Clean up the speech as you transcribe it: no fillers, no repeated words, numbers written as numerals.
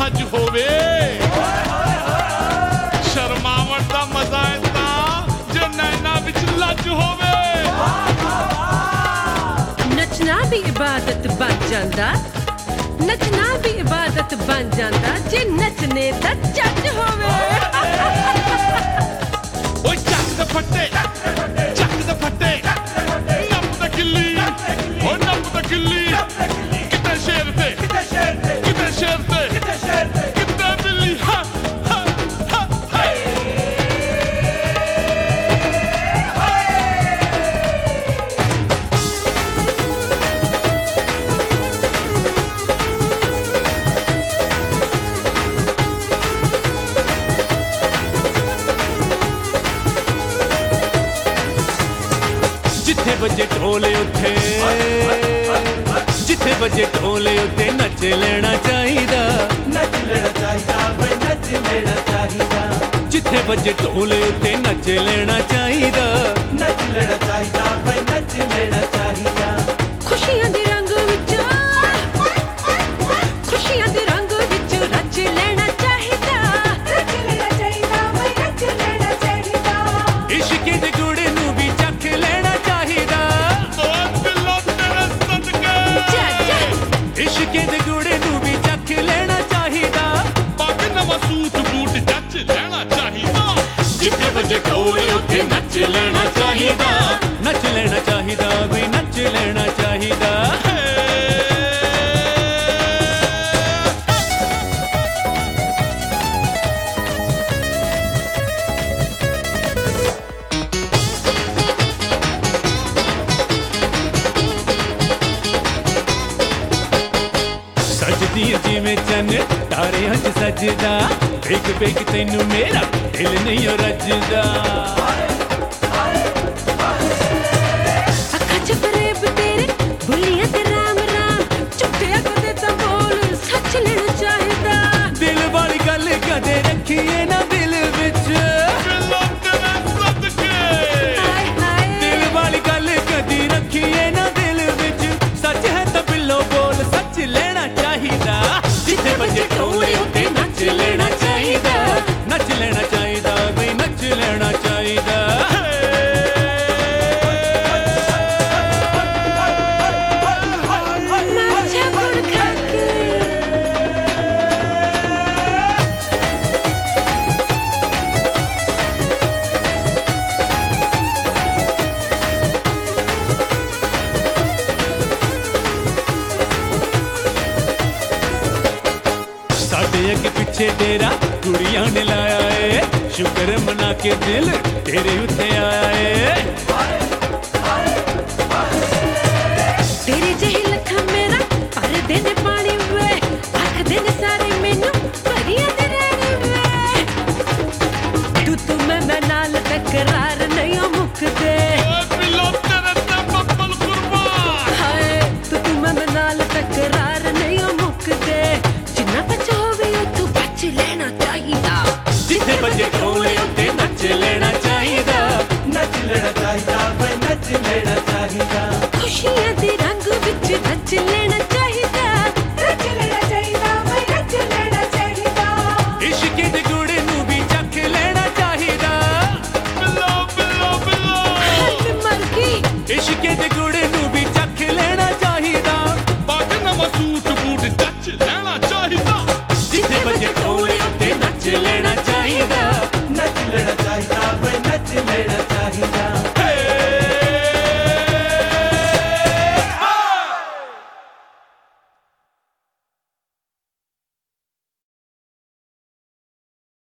हज होवे शर्मावट दा मजा इतना जे नैना विच लज होवे नचना भी इबादत बन जांदा नचना भी इबादत बन जांदा जे नचने दा चज होवे ओए चक दे फट्टे चक दे फट्टे नप दा गिल्ली ओ नप दा गिल्ली किते शेर ते किते शेर ते किते बिल्ली हा हा हा हाय जिथे बजे ढोले उथे जिथे बजे ढोले उथे नच लेना चाहिदा नच लेना चाहिदा भाई नच लेना चाहिदा जिथे बजे ढोले उथे नच लेना चाहिदा नच लेना चाहिदा भाई नच लेना चाहिदा खुशियां दे रंग विच खुशियां दे रंग विच रच लेना चाहिदा रच लेना चाहिदा भाई रच लेना चाहिदा इश्क दे गुड़ नू भी चख लेना चाहिदा ओ दिलों तेरे सदके इश्क दे गुड़ नू भी चख लेना चाहिदा पग नवां सूट बूट जच लेना चाहिदा जिथे बजे ढोले उथे नच लेना चाहिदा भी नच लेना चाहिदा सजदी जिवें चन तारियां च सजदा वेख वेख तैनू मेरा दिल नहीं रजदा अखा च फरेब तेरे भुलिया ते राम राम चुट्टिया कदे तां बोल सच लेना चाहिदा दिल वाली गल कदे रखिए ना दिल विच दिलों तेरे सदके हाय हाय दिल वाली गल कदी रखिए ना दिल विच सच है तां बिल्लो बोल सच लेना चाहिदा जिथे बजे ढोले उते नच लेना चाहिदा भी नच लेना चाहिदा माछा गुड़ खा के साडे अगे पिछे तेरा कुड़ियां ने लाया है शुक्र मना के दिल तेरे उत्ते आया है तेरे जही लखा मेरा पर दिन पानी वे आख दिन सारे मैनू भरिया दे रहने वे तू मैं नाल तकरार नहीं मुकदे